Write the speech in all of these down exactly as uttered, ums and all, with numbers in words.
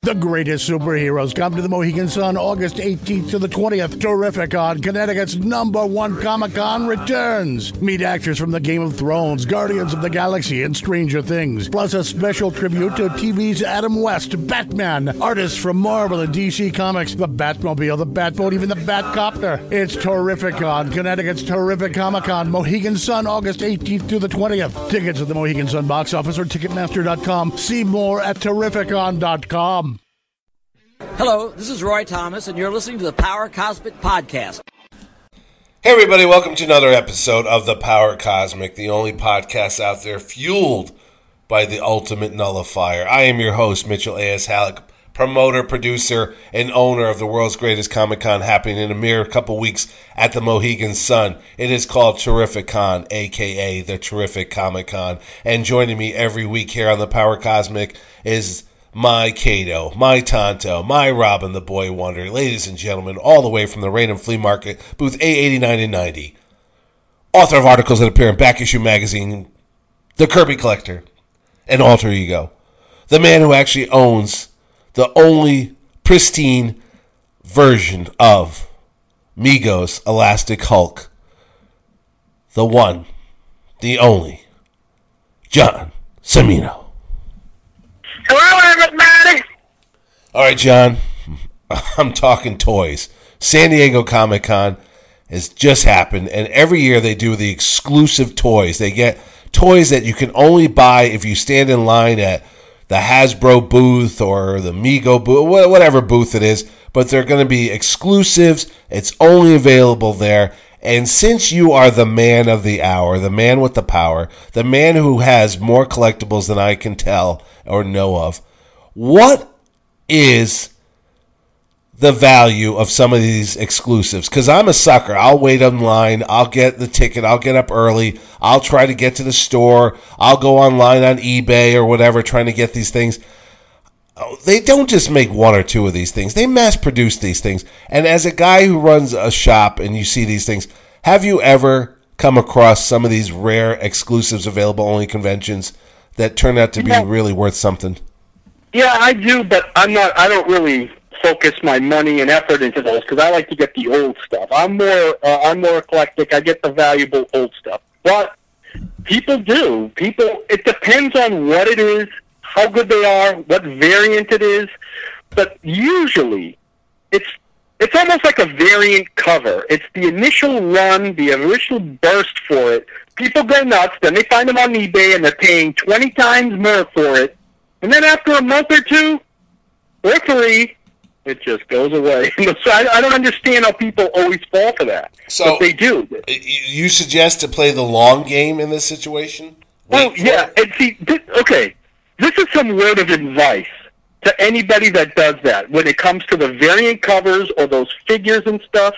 The greatest superheroes come to the Mohegan Sun August eighteenth to the twentieth. Terrificon, Connecticut's number one Comic-Con returns. Meet actors from the Game of Thrones, Guardians of the Galaxy, and Stranger Things. Plus a special tribute to T V's Adam West, Batman. Artists from Marvel and D C Comics, the Batmobile, the Batboat, even the Batcopter. It's Terrificon, Connecticut's terrific Comic-Con. Mohegan Sun August eighteenth to the twentieth. Tickets at the Mohegan Sun box office or Ticketmaster dot com. See more at Terrificon dot com. Hello, this is Roy Thomas, and you're listening to the Power Cosmic Podcast. Hey everybody, welcome to another episode of the Power Cosmic, the only podcast out there fueled by the ultimate nullifier. I am your host, Mitchell A S. Halleck, promoter, producer, and owner of the world's greatest Comic-Con happening in a mere couple weeks at the Mohegan Sun. It is called Terrificon, a k a the Terrific Comic-Con. And joining me every week here on the Power Cosmic is my Kato, my Tonto, my Robin the Boy Wonder, ladies and gentlemen, all the way from the Raynham Flea Market, booth A eighty-nine and ninety, author of articles that appear in Back Issue Magazine, the Kirby Collector, and Alter Ego, the man who actually owns the only pristine version of Migos Elastic Hulk, the one, the only, John Cimino. Hello, everybody. All right, John, I'm talking toys. San Diego Comic-Con has just happened, and every year they do the exclusive toys. They get toys that you can only buy if you stand in line at the Hasbro booth or the Mego booth, whatever booth it is, but they're going to be exclusives. It's only available there. And since you are the man of the hour, the man with the power, the man who has more collectibles than I can tell or know of, what is the value of some of these exclusives? Because I'm a sucker. I'll wait in line. I'll get the ticket. I'll get up early. I'll try to get to the store. I'll go online on eBay or whatever trying to get these things. They don't just make one or two of these things. They mass produce these things. And as a guy who runs a shop and you see these things, have you ever come across some of these rare exclusives available only conventions that turn out to be Yeah. really worth something? Yeah, I do, but I'm not. I don't really focus my money and effort into those because I like to get the old stuff. I'm more. Uh, I'm more eclectic. I get the valuable old stuff. But people do. People. It depends on what it is, how good they are, what variant it is. But usually, it's it's almost like a variant cover. It's the initial run, the initial burst for it. People go nuts, then they find them on eBay, and they're paying twenty times more for it. And then after a month or two, or three, it just goes away. So I, I don't understand how people always fall for that. So but they do. You suggest to play the long game in this situation? Well, Wait for yeah, it? and see, this, okay, this is some word of advice to anybody that does that when it comes to the variant covers or those figures and stuff.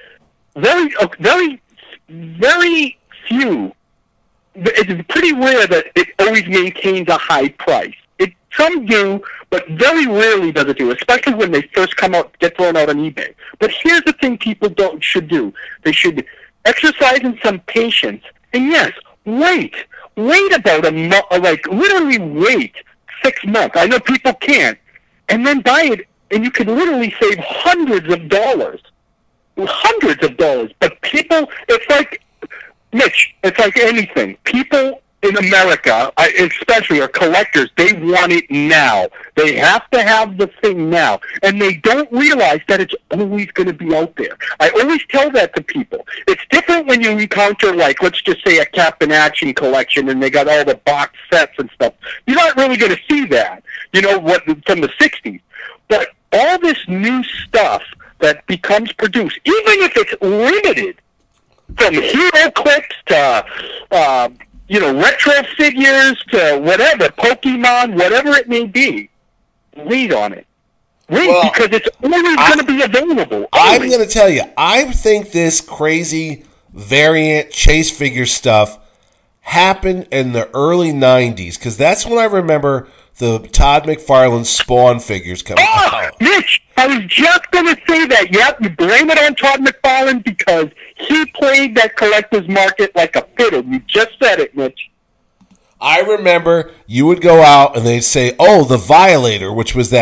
Very, uh, very, very few. It's pretty rare that it always maintains a high price. It some do, but very rarely does it do, especially when they first come out, get thrown out on eBay. But here's the thing: people don't should do. They should exercise in some patience, and yes, wait, wait about a month, like literally wait six months. I know people can't, and then buy it, and you can literally save hundreds of dollars, hundreds of dollars. But people, it's like. Mitch, it's like anything. People in America, I- especially, are collectors. They want it now. They have to have the thing now. And they don't realize that it's always going to be out there. I always tell that to people. It's different when you encounter, like, let's just say a Captain Action collection and they got all the box sets and stuff. You're not really going to see that, you know, what from the sixties. But all this new stuff that becomes produced, even if it's limited, from hero clips to, uh, you know, retro figures to whatever, Pokemon, whatever it may be, read on it. Read, Well, because it's always going to be available. I'm Always. going to tell you, I think this crazy variant chase figure stuff happened in the early nineties, because that's when I remember the Todd McFarlane Spawn figures coming Oh, out. Mitch, I was just going to say that. Yep, you blame it on Todd McFarlane because he played that collector's market like a fiddle. You just said it, Mitch. I remember you would go out and they'd say, oh, the Violator, which was that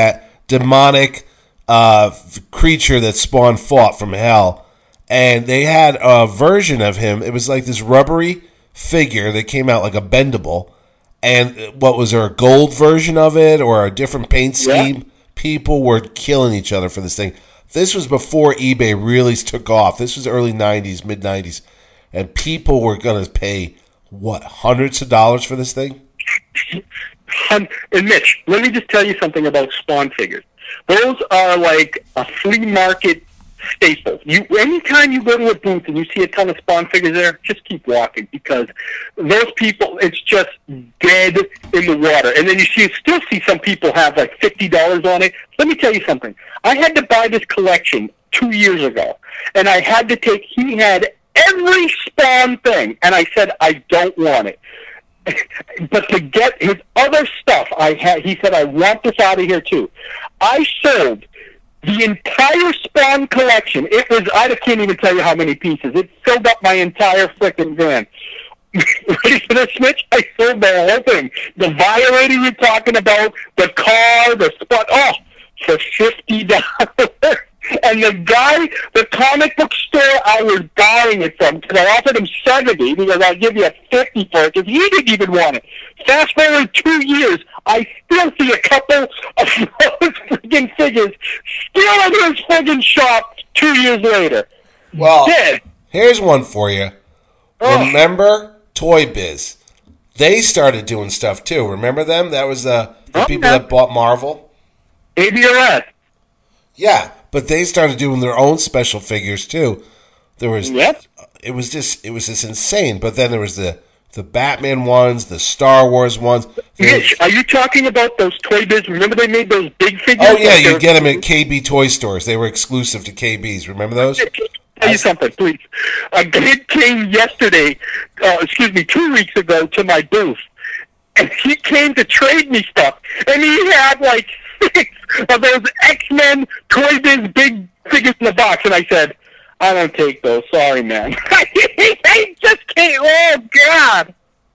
demonic uh, creature that Spawn fought from hell. And they had a version of him. It was like this rubbery figure that came out like a bendable. And what was there, a gold version of it or a different paint scheme? Yeah. People were killing each other for this thing. This was before eBay really took off. This was early nineties, mid nineties. And people were going to pay, what, hundreds of dollars for this thing? And Mitch, let me just tell you something about Spawn figures. Those are like a flea market staple. You, anytime you go to a booth and you see a ton of Spawn figures there, just keep walking because those people, it's just dead in the water. And then you see, still see some people have like fifty dollars on it. Let me tell you something. I had to buy this collection two years ago, and I had to take, he had every Spawn thing, and I said, I don't want it. But to get his other stuff, I had, he said, I want this out of here too. I sold the entire Spawn collection. It was, I can't even tell you how many pieces. It filled up my entire frickin' van. Ready for this, Mitch? I sold the whole thing. The Violator you're talking about, the car, the spot, oh, for fifty dollars. And the guy, the comic book store I was buying it from, because I offered him seventy, because I'll give you a fifty for it, because he didn't even want it. Fast forward two years, I still see a couple of those friggin' figures still in his friggin' shop two years later. Well, Dead. Here's one for you. Oh. Remember Toy Biz? They started doing stuff too. Remember them? That was uh, the oh, people yeah. that bought Marvel. A B R S. Yeah, but they started doing their own special figures too. There was, yep. It was just, it was just insane. But then there was the the Batman ones, the Star Wars ones. Mitch, are you talking about those Toy Biz? Remember they made those big figures? Oh yeah, like you get them at K B toy stores. They were exclusive to K B's. Remember those? Tell you something, please. A kid came yesterday, uh, excuse me, two weeks ago to my booth, and he came to trade me stuff, and he had like six of those X-Men Toy Biz big figures in the box, and I said, I don't take those. Sorry, man. He just can't. Oh, God.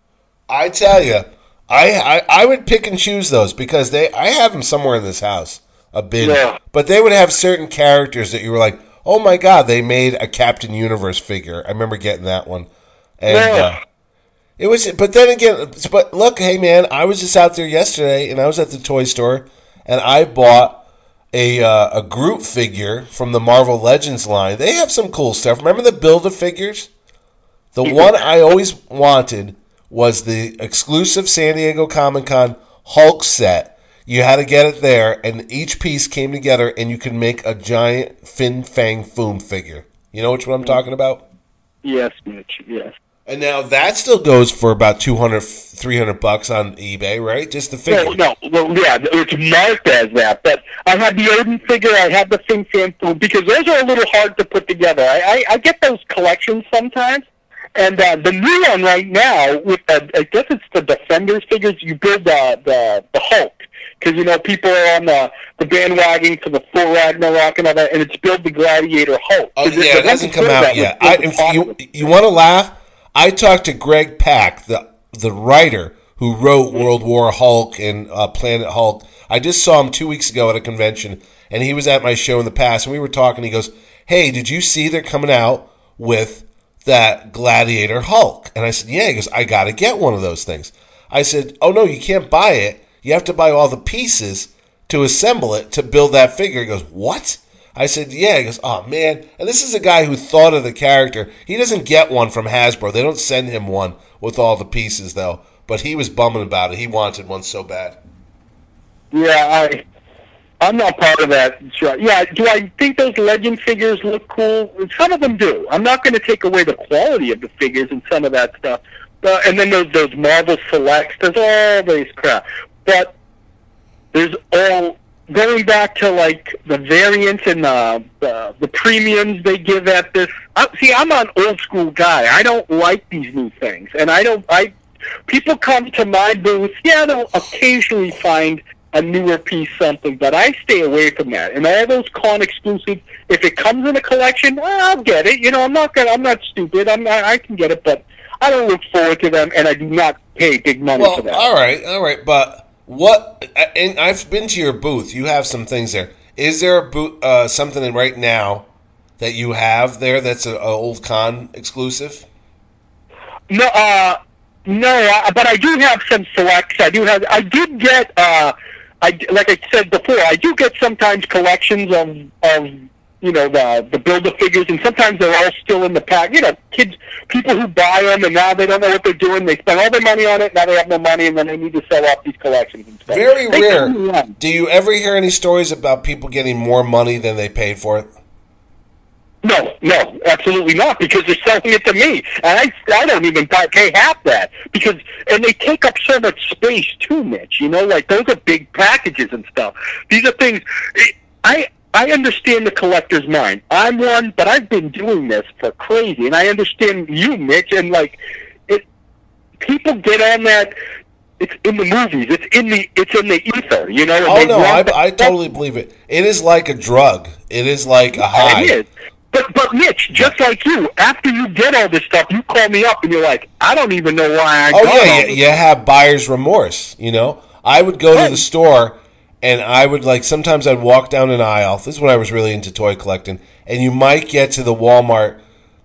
I tell you, I, I I would pick and choose those because they I have them somewhere in this house, a bin. Yeah. But they would have certain characters that you were like, oh my God, they made a Captain Universe figure. I remember getting that one, and yeah. uh, it was. But then again, but look, hey man, I was just out there yesterday, and I was at the toy store, and I bought a uh, a Groot figure from the Marvel Legends line. They have some cool stuff. Remember the Build-A-Figures? The one I always wanted was the exclusive San Diego Comic-Con Hulk set. You had to get it there, and each piece came together, and you could make a giant Fin Fang Foom figure. You know which one I'm talking about? Yes, Mitch, yes. And now that still goes for about two hundred, three hundred bucks on eBay, right? Just the figure. No, no, well, yeah, it's marked as that. But I had the Odin figure, I had the Fin Fang Foom, because those are a little hard to put together. I, I, I get those collections sometimes. And uh, the new one right now, with uh, I guess it's the Defenders figures, you build uh, the the Hulk. Because, you know, people are on the, the bandwagon for the full Ragnarok and all that, and it's build the Gladiator Hulk. Oh, yeah, it hasn't come out yet. I, if you you want to laugh? I talked to Greg Pak, the the writer who wrote World War Hulk and uh, Planet Hulk. I just saw him two weeks ago at a convention, and he was at my show in the past, and we were talking. He goes, hey, did you see they're coming out with that Gladiator Hulk? And I said, yeah. He goes, I got to get one of those things. I said, oh, no, you can't buy it. You have to buy all the pieces to assemble it to build that figure. He goes, what? I said, yeah. He goes, oh, man. And this is a guy who thought of the character. He doesn't get one from Hasbro. They don't send him one with all the pieces, though. But he was bumming about it. He wanted one so bad. Yeah, I, I'm not part of that. Yeah, do I think those Legend figures look cool? Some of them do. I'm not going to take away the quality of the figures and some of that stuff. Uh, and then those, those Marvel Selects, there's all this crap. But there's all... Going back to like the variants and the the, the premiums they give at this. I, see, I'm an old school guy. I don't like these new things, and I don't. I people come to my booth. Yeah, they'll occasionally find a newer piece, something, but I stay away from that. And all those con exclusives, if it comes in a collection, I'll get it. You know, I'm not gonna. I'm not stupid. I'm not, I can get it, but I don't look forward to them, and I do not pay big money well, for that. All right, all right, but. What? And I've been to your booth. You have some things there. Is there a booth, uh, something right now that you have there that's an old con exclusive? No, uh, no, uh, but I do have some selects. I do have. I did get. Uh, I like I said before. I do get sometimes collections of of you know the the Build-A-Figures, and sometimes they're all still in the pack. You know, kids, people who buy them, and now they don't know what they're doing. They spend all their money on it. Now they have no money, and then they need to sell off these collections and stuff. Very rare. Do you ever hear any stories about people getting more money than they paid for it? No, no, absolutely not, because they're selling it to me, and I, I don't even pay half that, because, and they take up so much space too, Mitch, you know, like, those are big packages and stuff. These are things, I, I understand the collector's mind. I'm one, but I've been doing this for crazy, and I understand you, Mitch, and, like, it, people get on that, it's in the movies, it's in the, it's in the ether, you know? Oh, no, I, I totally believe it. It is like a drug. It is like a high. It is. But, but Mitch, just like you, after you get all this stuff, you call me up and you're like, I don't even know why I oh, got yeah, all you, this. you have buyer's remorse, you know? I would go to the store, and I would, like, sometimes I'd walk down an aisle. This is when I was really into toy collecting. And you might get to the Walmart.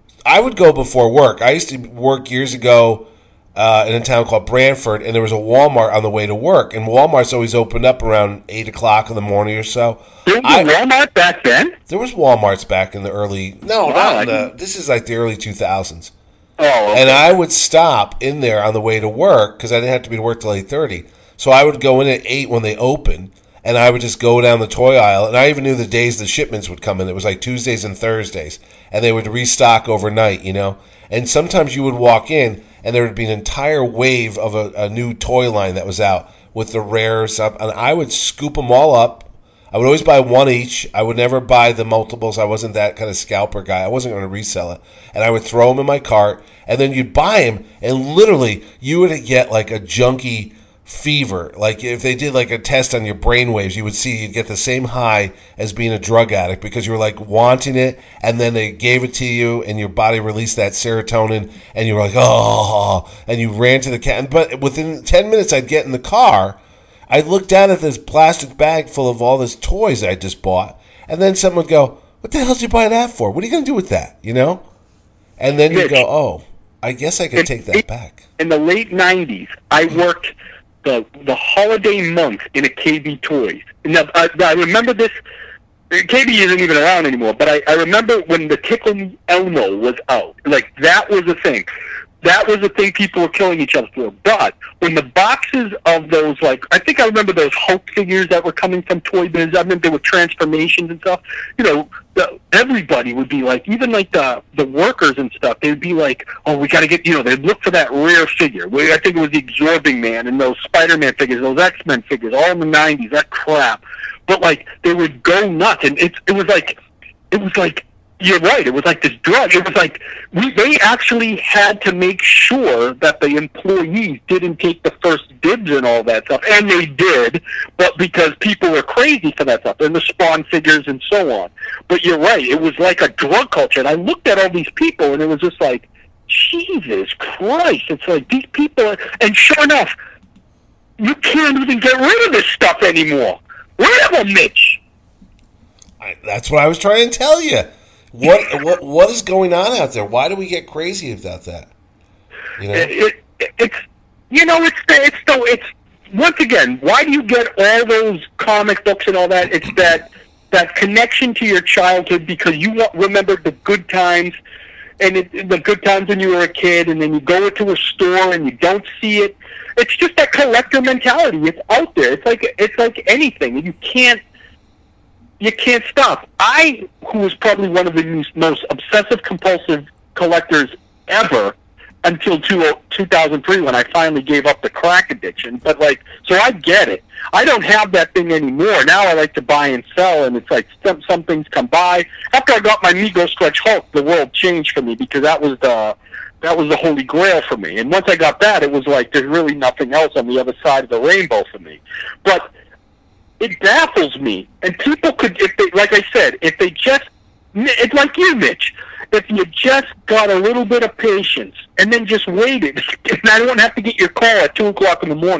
I would go before work. I used to work years ago uh, in a town called Brantford, and there was a Walmart on the way to work. And Walmart's always opened up around eight o'clock in the morning or so. There was a Walmart back then? There was Walmarts back in the early... No, Wow, not in I the... This is like the early two thousands. Oh, okay. And I would stop in there on the way to work, because I didn't have to be to work till eight thirty. So I would go in at eight when they opened, and I would just go down the toy aisle. And I even knew the days the shipments would come in. It was like Tuesdays and Thursdays. And they would restock overnight, you know. And sometimes you would walk in, and there would be an entire wave of a, a new toy line that was out with the rares up. And I would scoop them all up. I would always buy one each. I would never buy the multiples. I wasn't that kind of scalper guy. I wasn't going to resell it. And I would throw them in my cart, and then you'd buy them, and literally you would get like a junkie fever. Like if they did like a test on your brain waves, you would see you'd get the same high as being a drug addict, because you were like wanting it, and then they gave it to you, and your body released that serotonin, and you were like, oh, and you ran to the cat. But within ten minutes, I'd get in the car. I'd look down at this plastic bag full of all this toys I just bought, and then someone would go, what the hell did you buy that for? What are you going to do with that, you know? And then you go, oh, I guess I could take that back. In the late nineties, I worked the the holiday month in a K B Toys. Now, I, I remember this, K B isn't even around anymore, but I, I remember when the Tickle Me Elmo was out. Like, that was a thing. That was the thing people were killing each other for. But when the boxes of those, like, I think I remember those Hulk figures that were coming from Toy Biz. I remember there were transformations and stuff. You know, the, everybody would be like, even like the the workers and stuff, they'd be like, oh, we got to get, you know, they'd look for that rare figure. We, I think it was the Absorbing Man and those Spider-Man figures, those X-Men figures, all in the nineties, that crap. But, like, they would go nuts. And it, it was like, it was like, you're right. It was like this drug. It was like we, they actually had to make sure that the employees didn't take the first dibs and all that stuff, and they did, but because people were crazy for that stuff, and the Spawn figures and so on. But you're right. It was like a drug culture, and I looked at all these people, and it was just like, Jesus Christ. It's like these people, are, and sure enough, you can't even get rid of this stuff anymore. Whatever, Mitch. I, that's what I was trying to tell you. What what what is going on out there? Why do we get crazy about that? You know, it, it, it's you know it's the, it's the it's once again. Why do you get all those comic books and all that? It's that that connection to your childhood, because you want, remember the good times and it, the good times when you were a kid, and then you go into a store and you don't see it. It's just that collector mentality. It's out there. It's like it's like anything. You can't. You can't stop. I, who was probably one of the most obsessive-compulsive collectors ever until two, two thousand three when I finally gave up the crack addiction. But, like, so I get it. I don't have that thing anymore. Now I like to buy and sell, and it's like some, some things come by. After I got my Mego Stretch Hulk, the world changed for me, because that was the that was the holy grail for me. And once I got that, it was like there's really nothing else on the other side of the rainbow for me. But it baffles me. And people could, if they, like I said, if they just, it's like you, Mitch, if you just got a little bit of patience and then just waited, and I don't have to get your call at two o'clock in the morning.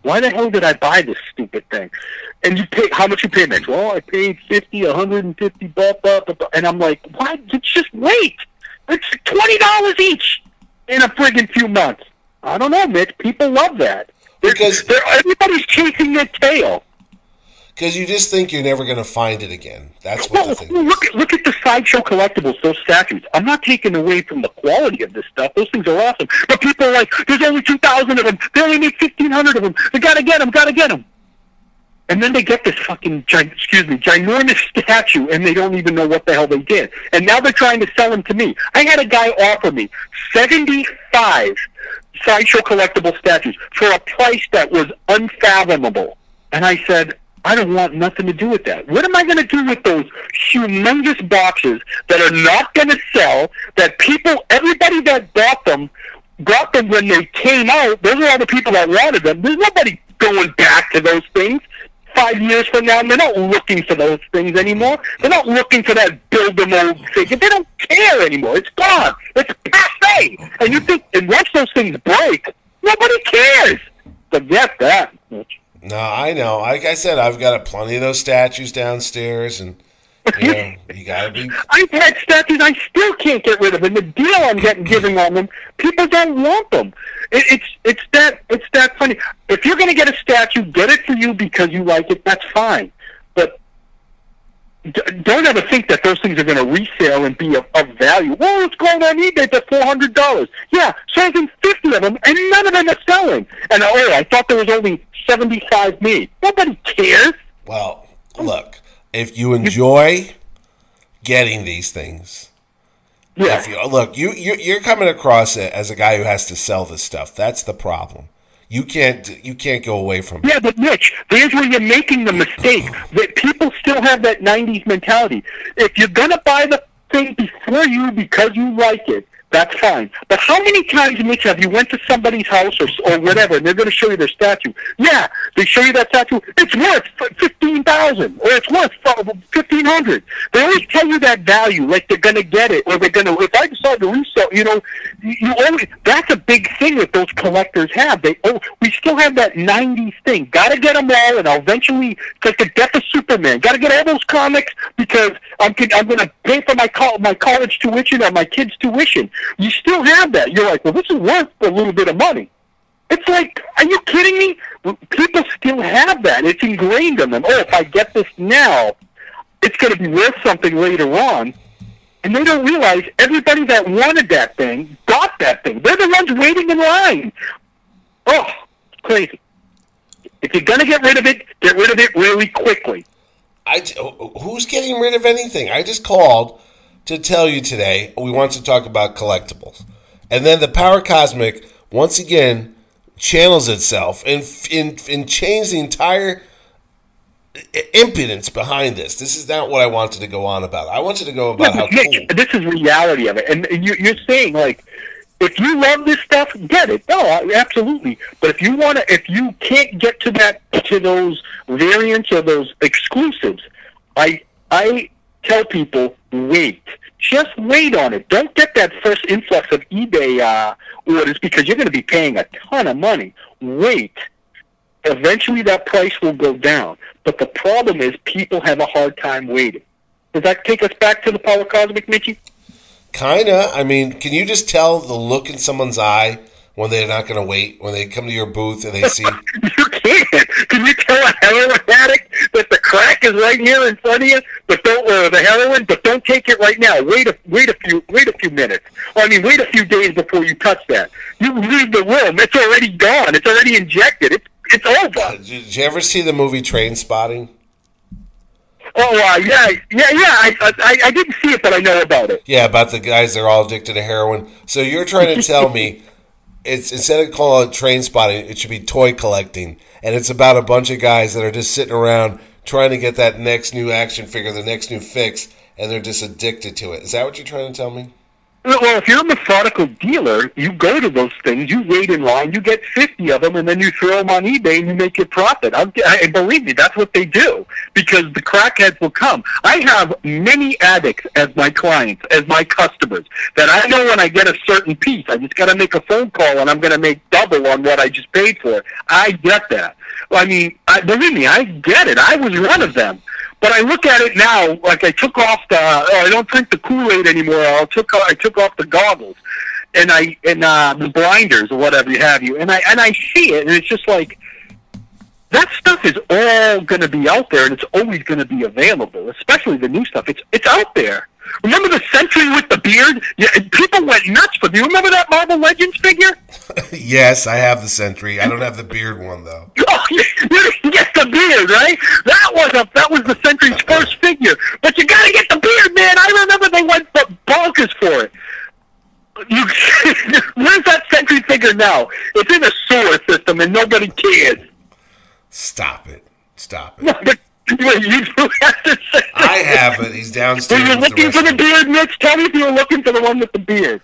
Why the hell did I buy this stupid thing? And you pay, how much you pay, Mitch? Well, I paid fifty, a hundred and fifty, blah, blah, blah, blah. And I'm like, why? Just wait. It's twenty dollars each in a friggin' few months. I don't know, Mitch. People love that. They're, Because they're, everybody's chasing their tail. Because you just think you're never going to find it again. That's what Well, the thing look is. at look at the Sideshow Collectibles, those statues. I'm not taking away from the quality of this stuff. Those things are awesome. But people are like, there's only two thousand of them. They only make fifteen hundred of them. They gotta get them, gotta get them. And then they get this fucking, gi- excuse me, ginormous statue, and they don't even know what the hell they did. And now they're trying to sell them to me. I had a guy offer me seventy-five Sideshow Collectible statues for a price that was unfathomable. And I said, I don't want nothing to do with that. What am I going to do with those humongous boxes that are not going to sell, that people, everybody that bought them, got them when they came out? Those are all the people that wanted them. There's nobody going back to those things five years from now. They're not looking for those things anymore. They're not looking for that build-em-old figure. They don't care anymore. It's gone. It's passe. And you think, and once those things break, nobody cares. Forget that. No, I know. Like I said, I've got plenty of those statues downstairs, and you know, you gotta be. I've had statues I still can't get rid of, and the deal I'm getting giving on them, people don't want them. It, it's it's that it's that funny. If you're gonna get a statue, get it for you because you like it. That's fine, but d- don't ever think that those things are gonna resale and be of, of value. Well, it's going on eBay for four hundred dollars. Yeah, selling fifty of them, and none of them are selling. And oh, I thought there was only seventy-five made. Nobody cares. Well, look, if you enjoy getting these things, Yeah. if you, look, you, you you're coming across it as a guy who has to sell this stuff. That's the problem. You can't you can't go away from it. Yeah, but Mitch, there's where you're making the mistake. That people still have that nineties mentality. If you're gonna buy the thing before you because you like it, that's fine. But how many times, Mitch, have you went to somebody's house or or whatever, and they're going to show you their statue? Yeah, they show you that statue. It's worth fifteen thousand, or it's worth fifteen hundred. They always tell you that value, like they're going to get it, or they're going to. If I decide to resell, you know, you always. That's a big thing that those collectors have. They oh, we still have that nineties thing. Got to get them all, and I'll eventually. It's like the death of Superman. Got to get all those comics because I'm I'm going to pay for my co- my college tuition or my kids' tuition. You still have that. You're like, well, this is worth a little bit of money. It's like, are you kidding me? People still have that. It's ingrained in them. Oh, if I get this now, it's going to be worth something later on. And they don't realize everybody that wanted that thing got that thing. They're the ones waiting in line. Oh, it's crazy. If you're going to get rid of it, get rid of it really quickly. I, who's getting rid of anything? I just called to tell you today we want to talk about collectibles. And then the Power Cosmic, once again, channels itself and, and, and change the entire impudence behind this. This is not what I wanted to go on about. I wanted to go about yeah, how Nick, cool. This is reality of it. And you, you're saying, like, if you love this stuff, get it. No, absolutely. But if you want to, if you can't get to that, to those variants or those exclusives, I, I tell people, wait. Just wait on it. Don't get that first influx of eBay uh, orders because you're going to be paying a ton of money. Wait. Eventually that price will go down. But the problem is people have a hard time waiting. Does that take us back to the Power Cosmic, Mitchie? Kinda. I mean, can you just tell the look in someone's eye when they're not going to wait, when they come to your booth and they see... You can't. Can you tell a heroin addict that the crack is right here in front of you, but don't uh, the heroin, but don't take it right now. Wait a wait a few wait a few minutes. I mean, wait a few days before you touch that. You leave the room. It's already gone. It's already injected. It's it's over. Did you ever see the movie Train Spotting? Oh, uh, yeah, yeah, yeah. I, I I didn't see it, but I know about it. Yeah, about the guys that are all addicted to heroin. So you're trying to tell me it's instead of calling it train spotting, it should be toy collecting, and it's about a bunch of guys that are just sitting around trying to get that next new action figure, the next new fix, and they're just addicted to it. Is that what you're trying to tell me? Well, if you're a methodical dealer, you go to those things, you wait in line, you get fifty of them, and then you throw them on eBay and you make your profit. I, I believe me, that's what they do, because the crackheads will come. I have many addicts as my clients, as my customers, that I know when I get a certain piece, I just got to make a phone call and I'm going to make double on what I just paid for. I get that. Well, I mean, I, believe me, I get it. I was one of them. But I look at it now, like I took off the, oh, I don't drink the Kool-Aid anymore. I took, I took off the goggles, and I, and uh, the blinders or whatever you have you, and I, and I see it, and it's just like, that stuff is all going to be out there, and it's always going to be available, especially the new stuff. It's, it's out there. Remember the Sentry with the beard? Yeah, people went nuts for. Do you remember that Marvel Legends figure? Yes, I have the Sentry. I don't have the beard one though. Oh, you didn't get the beard, right? That was a that was the Sentry's first figure. But you got to get the beard, man. I remember they went bonkers for it. You, where's that Sentry figure now? It's in a sewer system, and nobody cares. Stop it! Stop it! No, but, wait, you do have to say I have it. He's downstairs. Were you looking for the beard, Mitch? Tell me if you were looking for the one with the beard.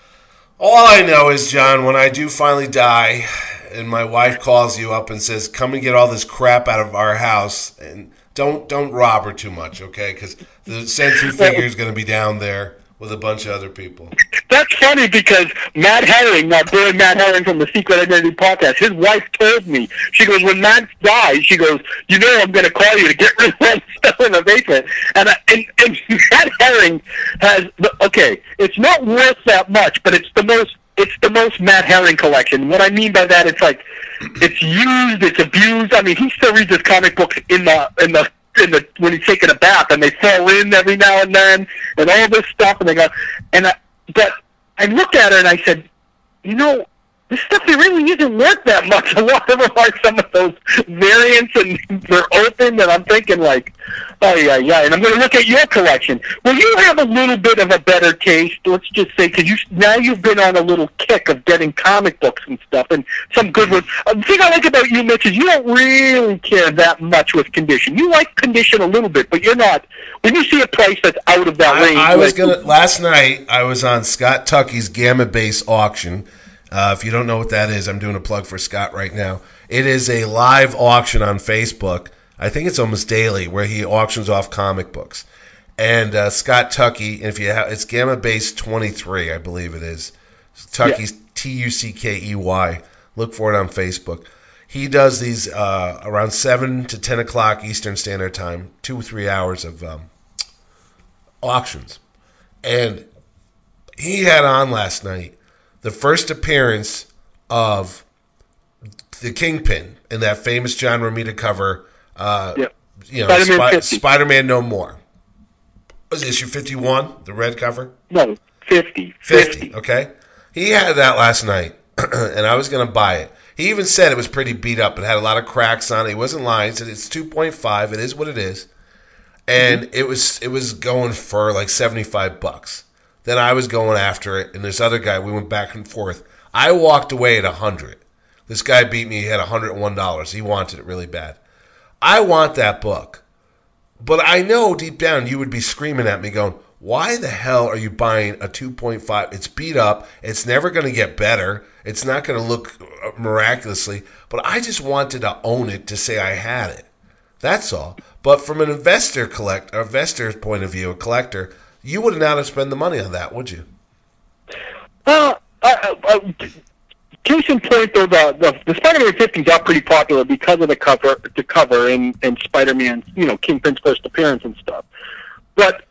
All I know is, John, when I do finally die, and my wife calls you up and says, "Come and get all this crap out of our house," and don't don't rob her too much, okay? Because the Sentry figure is going to be down there with a bunch of other people. That's funny because Matt Herring, my boy Matt Herring from the Secret Identity Podcast, his wife told me, she goes, when Matt dies, she goes, you know I'm going to call you to get rid of that stuff in the basement. And, I, and, and Matt Herring has, okay, it's not worth that much, but it's the most, it's the most Matt Herring collection. What I mean by that, it's like, it's used, it's abused. I mean, he still reads his comic books in the, in the, in the when he's taking a bath, and they fall in every now and then, and all this stuff, and they go, and I, but I looked at her and I said, you know, this stuff it really isn't worth that much. A lot of them are some of those variants, and they're open, and I'm thinking like, oh yeah, yeah. And I'm going to look at your collection. Well, you have a little bit of a better taste, let's just say, because you now you've been on a little kick of getting comic books and stuff, and some good ones. The thing I like about you, Mitch, is you don't really care that much with condition. You like condition a little bit, but you're not. When you see a price that's out of that I, range, I was like, gonna last night. I was on Scott Tucky's Gamma Base auction. Uh, if you don't know what that is, I'm doing a plug for Scott right now. It is a live auction on Facebook. I think it's almost daily, where he auctions off comic books. And uh, Scott Tucky, and if you have, it's Gamma Base twenty-three, I believe it is. Tucky's yeah. T U C K E Y. Look for it on Facebook. He does these uh, around seven to ten o'clock Eastern Standard Time, two or three hours of um, auctions. And he had on last night the first appearance of the Kingpin in that famous John Romita cover, uh, yep. you know, Spider-Man, Sp- Spider-Man No More. Was it issue fifty-one, the red cover? No, fifty. fifty, fifty. Okay. He had that last night, and I was going to buy it. He even said it was pretty beat up. It had a lot of cracks on it. He wasn't lying. He said it's two point five. It is what it is. And mm-hmm. it was it was going for like seventy-five bucks. Then I was going after it, and this other guy, we went back and forth. I walked away at one hundred. This guy beat me. He had one hundred one dollars. He wanted it really bad. I want that book. But I know deep down you would be screaming at me going, why the hell are you buying a two point five? It's beat up. It's never going to get better. It's not going to look miraculously. But I just wanted to own it to say I had it. That's all. But from an investor collect, investor's point of view, a collector, you would not have spent the money on that, would you? Uh, uh, uh, case in point, though, the, the, the Spider-Man fifties are pretty popular because of the cover, the cover, and, and Spider-Man's, you know, Kingpin's first appearance and stuff. But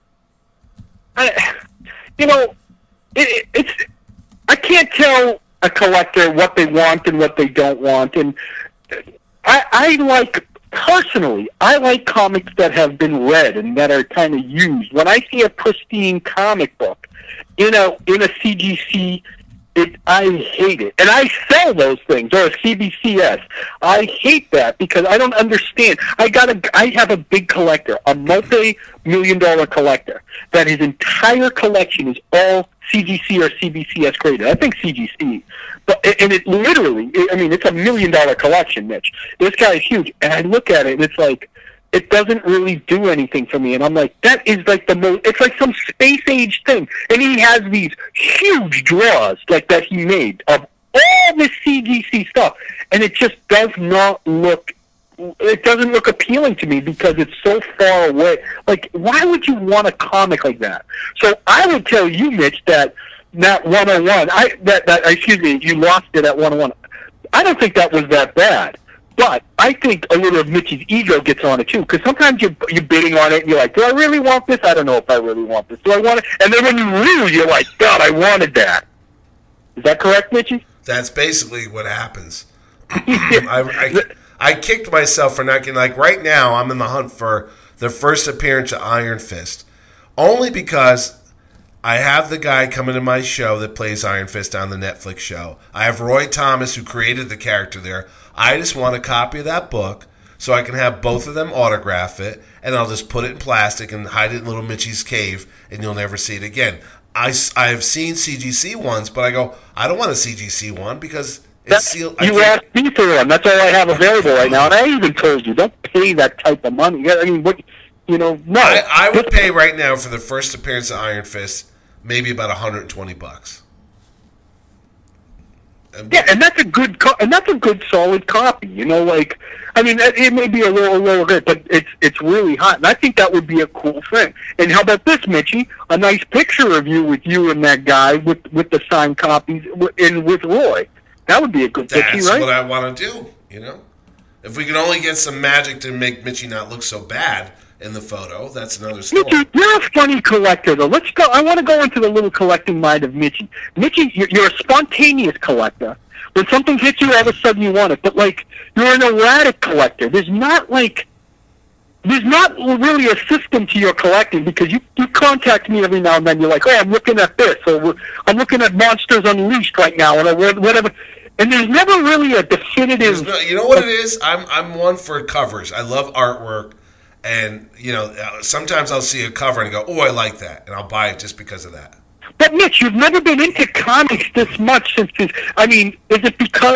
I, you know, it, it's I can't tell a collector what they want and what they don't want, and I, I like. Personally, I like comics that have been read and that are kind of used. When I see a pristine comic book in a in a C G C, it I hate it, and I sell those things, or a C B C S. I hate that because I don't understand. I got a I have a big collector, a multi-million dollar collector, that his entire collection is all C G C or C B C S graded. I think C G C. But, and it literally, I mean, it's a million dollar collection, Mitch. This guy is huge. And I look at it and it's like, it doesn't really do anything for me. And I'm like, that is like the most, it's like some space age thing. And he has these huge draws like that he made of all this C G C stuff. And it just does not look, it doesn't look appealing to me because it's so far away. Like, why would you want a comic like that? So I would tell you, Mitch, that that one oh one, I, that, that, excuse me, you lost it at one oh one. I don't think that was that bad. But I think a little of Mitch's ego gets on it, too, because sometimes you're, you're bidding on it, and you're like, do I really want this? I don't know if I really want this. Do I want it? And then when you lose, you're like, God, I wanted that. Is that correct, Mitchy? That's basically what happens. I, I, I kicked myself for not getting, like, right now, I'm in the hunt for the first appearance of Iron Fist, only because I have the guy coming to my show that plays Iron Fist on the Netflix show. I have Roy Thomas, who created the character there. I just want a copy of that book so I can have both of them autograph it, and I'll just put it in plastic and hide it in Little Mitchie's cave, and you'll never see it again. I, I have seen C G C ones, but I go, I don't want a C G C one because it's That's, sealed. You asked me for one. That's all I have available right now. And I even told you, don't pay that type of money. I mean, what, you know, no. I, I would pay right now for the first appearance of Iron Fist maybe about one hundred twenty bucks. Yeah, and that's a good, co- and that's a good solid copy. You know, like, I mean, it may be a little, a little bit, but it's it's really hot, and I think that would be a cool thing. And how about this, Mitchie? A nice picture of you with you and that guy with with the signed copies in with Roy. That would be a good picture, right? That's what I want to do. You know, if we can only get some magic to make Mitchie not look so bad in the photo, that's another story. Mitchie, you're a funny collector, though. Let's go. I want to go into the little collecting mind of Mitchie. Mitchie, you're, you're a spontaneous collector. When something hits you, all of a sudden you want it. But, like, you're an erratic collector. There's not, like, there's not really a system to your collecting because you, you contact me every now and then. You're like, oh, I'm looking at this, or I'm looking at Monsters Unleashed right now, or whatever. And there's never really a definitive... No, you know what it is? I'm I'm one for covers. I love artwork. And, you know, sometimes I'll see a cover and go, oh, I like that. And I'll buy it just because of that. But, Mitch, you've never been into comics this much since this. I mean, is it because...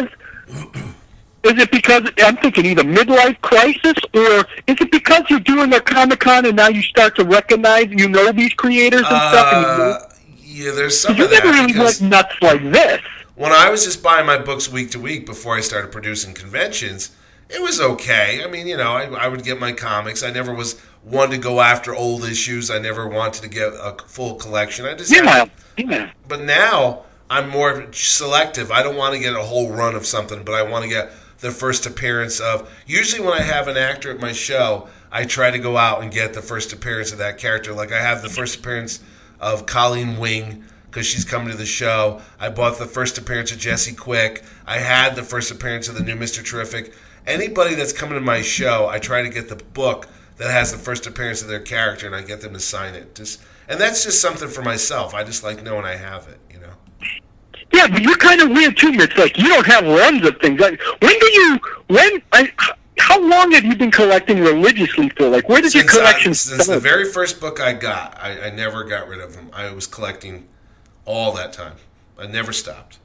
Is it because, I'm thinking either midlife crisis, or is it because you're doing a Comic-Con and now you start to recognize, you know these creators and uh, stuff? And you, yeah, there's some of you that. never really went nuts like this. When I was just buying my books week to week before I started producing conventions, it was okay. I mean, you know, I, I would get my comics. I never was one to go after old issues. I never wanted to get a full collection. I just yeah, had, yeah. But now I'm more selective. I don't want to get a whole run of something, but I want to get the first appearance of... Usually when I have an actor at my show, I try to go out and get the first appearance of that character. Like I have the first appearance of Colleen Wing because she's coming to the show. I bought the first appearance of Jesse Quick. I had the first appearance of the new Mister Terrific. Anybody that's coming to my show, I try to get the book that has the first appearance of their character, and I get them to sign it. Just, and that's just something for myself. I just like knowing I have it, you know. Yeah, but you're kind of weird too. It's like you don't have runs of things. Like, when do you? When? I, how long have you been collecting religiously for? Like, where did since your collection I, Since start? the very first book I got, I, I never got rid of them. I was collecting all that time. I never stopped.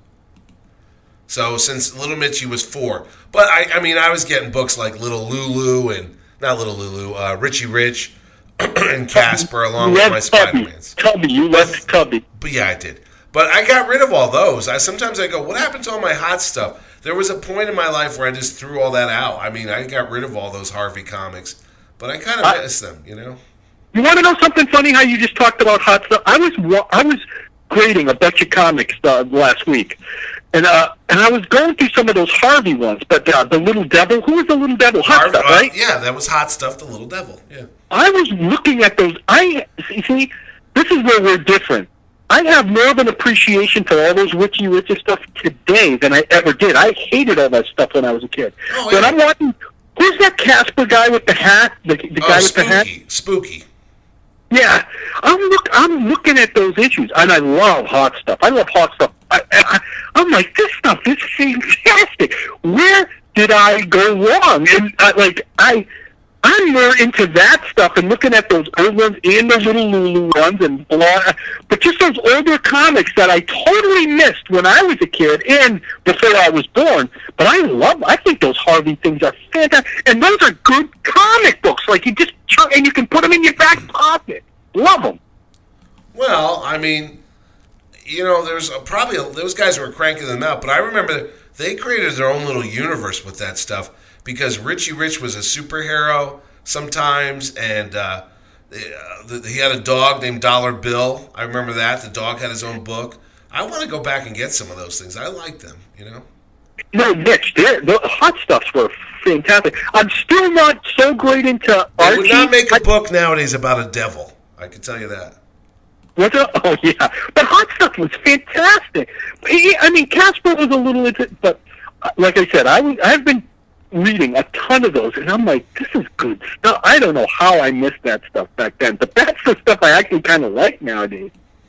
So since Little Mitchie was four, but I, I mean, I was getting books like Little Lulu and not Little Lulu, uh, Richie Rich and Casper, along with my Spider-Mans. Cubby, you left Cubby. But yeah, I did. But I got rid of all those. I sometimes I go, what happened to all my hot stuff? There was a point in my life where I just threw all that out. I mean, I got rid of all those Harvey comics, but I kind of I, miss them, you know. You want to know something funny? How you just talked about hot stuff? I was I was grading a bunch of comics uh, last week. And uh, and I was going through some of those Harvey ones, but uh, the Little Devil, who was the Little Devil? Hot Harvey, Stuff, right? Uh, yeah, that was Hot Stuff, the Little Devil. Yeah. I was looking at those. I see. This is where we're different. I have more of an appreciation for all those Richie Richard stuff today than I ever did. I hated all that stuff when I was a kid. Oh, but yeah. I'm watching. Who's that Casper guy with the hat? The, the oh, guy with spooky, the hat. Spooky. Yeah, I'm look. I'm looking at those issues, and I love hot stuff. I love hot stuff. I, I, I'm like, this stuff is fantastic. Where did I go wrong? And uh, like, I, I'm more into that stuff and looking at those old ones and the little Lulu ones and blah, but just those older comics that I totally missed when I was a kid and before I was born. But I love, I think those Harvey things are fantastic, and those are good comic books. Like you just and you can put them in your back pocket. Love them. Well, I mean, you know, there's a, probably a, those guys were cranking them out, but I remember they created their own little universe with that stuff. Because Richie Rich was a superhero sometimes, and uh, he had a dog named Dollar Bill. I remember that. The dog had his own book. I want to go back and get some of those things. I like them, you know? No, Mitch, the hot stuffs were fantastic. I'm still not so great into Archie. They would not make a book nowadays about a devil. I can tell you that. What's up? Oh, yeah. But hot stuff was fantastic. I mean, Casper was a little into but like I said, I was, I've been reading a ton of those, and I'm like, this is good stuff. I don't know how I missed that stuff back then, but that's the stuff I actually kind of like nowadays.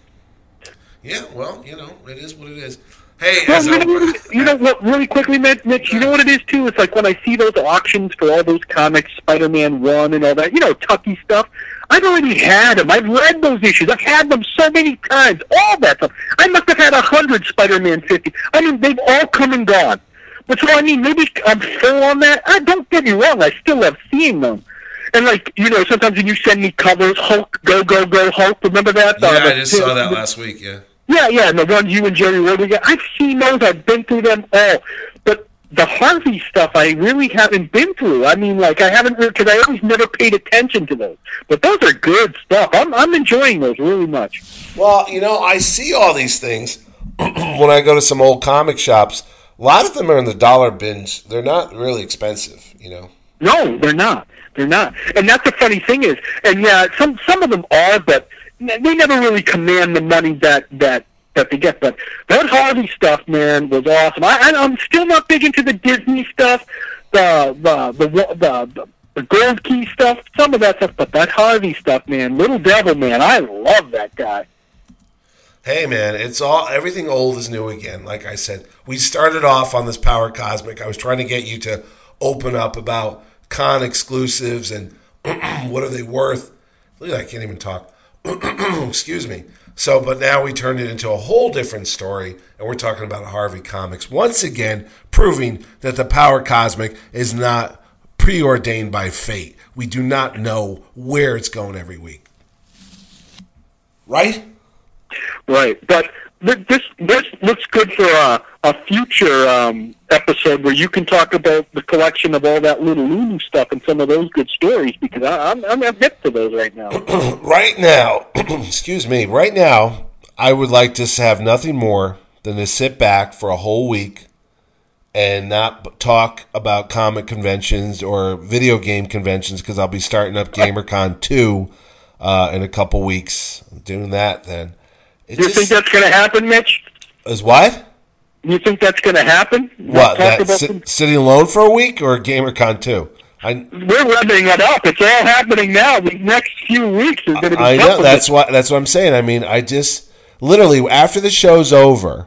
Yeah, well, you know, it is what it is. Hey, well, as you, a, know, you know what, really quickly, Mitch, Mitch, you know what it is, too? It's like when I see those auctions for all those comics, Spider-Man one and all that, you know, Tucky stuff, I've already had them. I've read those issues. I've had them so many times, all that stuff. I must have had a hundred Spider-Man fifty. I mean, they've all come and gone. But so, I mean, maybe I'm full on that. I don't get me wrong. I still love seeing them. And, like, you know, sometimes when you send me covers, Hulk, Go, Go, Go, Hulk, remember that? Yeah, uh, I just saw that last week, yeah. Yeah, yeah, and the ones you and Jerry Rodriguez. I've seen those. I've been through them all. But the Harvey stuff I really haven't been through. I mean, like, I haven't, because I always never paid attention to those. But those are good stuff. I'm, I'm enjoying those really much. Well, you know, I see all these things when I go to some old comic shops. A lot of them are in the dollar bins. They're not really expensive, you know. No, they're not. They're not. And that's the funny thing is, and yeah, some some of them are, but they never really command the money that that, that they get. But that Harvey stuff, man, was awesome. I, I'm still not big into the Disney stuff, the the the the, the, the Gold Key stuff, some of that stuff. But that Harvey stuff, man, Little Devil, man, I love that guy. Hey, man, it's all everything old is new again. Like I said, we started off on this Power Cosmic. I was trying to get you to open up about con exclusives and what are they worth. Look at that, I can't even talk. Excuse me. So, but now we turned it into a whole different story, and we're talking about Harvey Comics. Once again, proving that the Power Cosmic is not preordained by fate. We do not know where it's going every week. Right? Right, but this this looks good for a, a future um, episode where you can talk about the collection of all that Little Lulu stuff and some of those good stories, because I, I'm I'm hip to those right now. Right now, excuse me, right now, I would like to have nothing more than to sit back for a whole week and not talk about comic conventions or video game conventions, because I'll be starting up GamerCon two uh, in a couple weeks. Doing that then. It Do you just, think that's going to happen, Mitch? Is what? You think that's going to happen? What, that sit, sitting alone for a week or GamerCon two? I, We're wrapping it up. It's all happening now. The next few weeks are going to be I know, that's what, that's what I'm saying. I mean, I just, literally, after the show's over,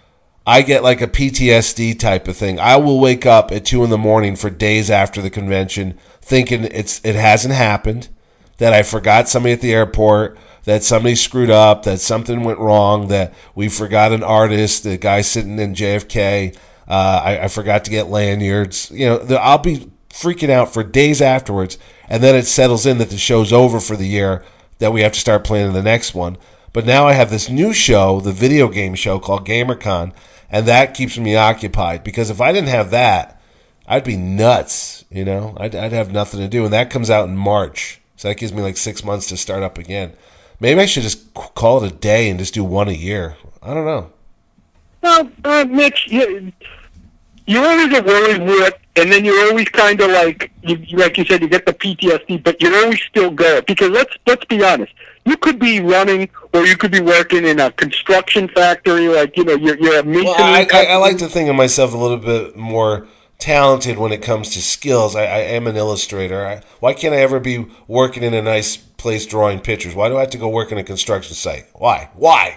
I get like a P T S D type of thing. I will wake up at two in the morning for days after the convention thinking it's it hasn't happened, that I forgot somebody at the airport, that somebody screwed up, that something went wrong, that we forgot an artist, the guy sitting in J F K, uh, I, I forgot to get lanyards. You know, the, I'll be freaking out for days afterwards, and then it settles in that the show's over for the year, that we have to start planning the next one. But now I have this new show, the video game show called GamerCon, and that keeps me occupied, because if I didn't have that, I'd be nuts, you know? I'd, I'd have nothing to do, and that comes out in March, so that gives me like six months to start up again. Maybe I should just call it a day and just do one a year. I don't know. Well, uh, Mitch, you, you're always a worrywart, and then you're always kind of like, you, like you said, you get the P T S D, but you always still go. Because let's let's be honest, you could be running, or you could be working in a construction factory, like, you know, you're, you're a maintenance Well, I, I, I like company. to think of myself a little bit more talented when it comes to skills. I, I am an illustrator. I, why can't I ever be working in a nice place drawing pictures? Why do I have to go work in a construction site? Why? Why?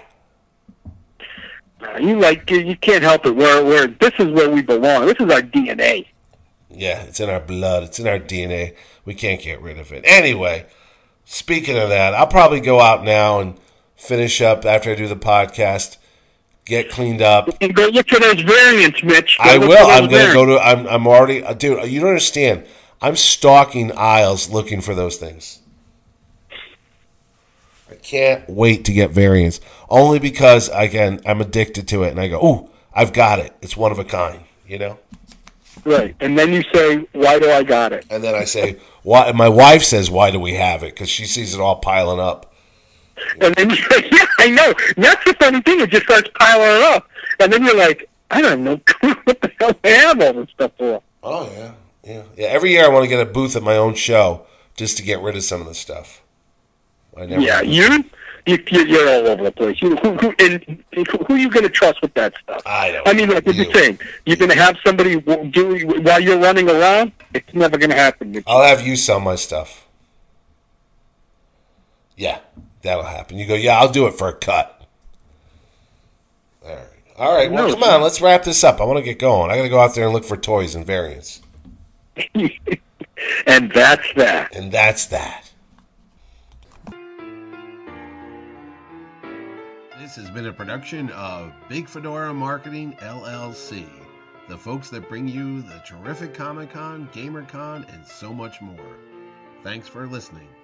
Uh, You like you, you can't help it. Where where this is where we belong. This is our D N A. Yeah, it's in our blood. It's in our D N A. We can't get rid of it. Anyway, speaking of that, I'll probably go out now and finish up after I do the podcast, get cleaned up. And go look for those variants, Mitch. Go I look will. for I'm those going to go variants. to, I'm, I'm already, uh, dude, you don't understand. I'm stalking aisles looking for those things. I can't wait to get variants. Only because, again, I'm addicted to it. And I go, ooh, I've got it. It's one of a kind, you know? Right. And then you say, why do I got it? And then I say, why? My wife says, why do we have it? Because she sees it all piling up. And then you say, yeah, I know. And that's the funny thing. It just starts piling up. And then you're like, I don't know what the hell I have all this stuff for. Oh, yeah. Yeah. Yeah. Every year I want to get a booth at my own show just to get rid of some of the stuff. I never Yeah, you, you, you're all over the place. You, who, who, and, who are you going to trust with that stuff? I don't I mean, like you. you're saying, you're going to have somebody do while you're running around? It's never going to happen. I'll have you sell my stuff. Yeah, that'll happen. You go, yeah, I'll do it for a cut. All right. All right, well, No, come on, let's wrap this up. I want to get going. I got to go out there and look for toys and variants. And that's that. And that's that. This has been a production of Big Fedora Marketing, L L C. The folks that bring you the terrific Comic-Con, GamerCon, and so much more. Thanks for listening.